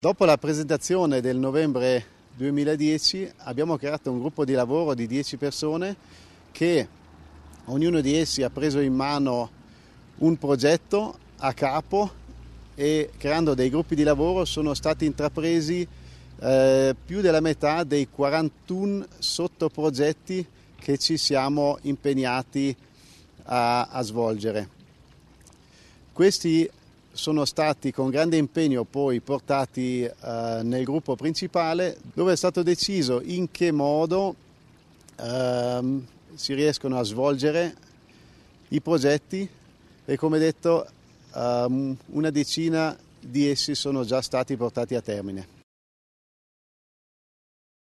Dopo la presentazione del novembre 2010 abbiamo creato un gruppo di lavoro di 10 persone che ognuno di essi ha preso in mano un progetto a capo e creando dei gruppi di lavoro sono stati intrapresi più della metà dei 41 sottoprogetti che ci siamo impegnati a svolgere. Questi sono stati con grande impegno poi portati nel gruppo principale, dove è stato deciso in che modo si riescono a svolgere i progetti e, come detto, una decina di essi sono già stati portati a termine.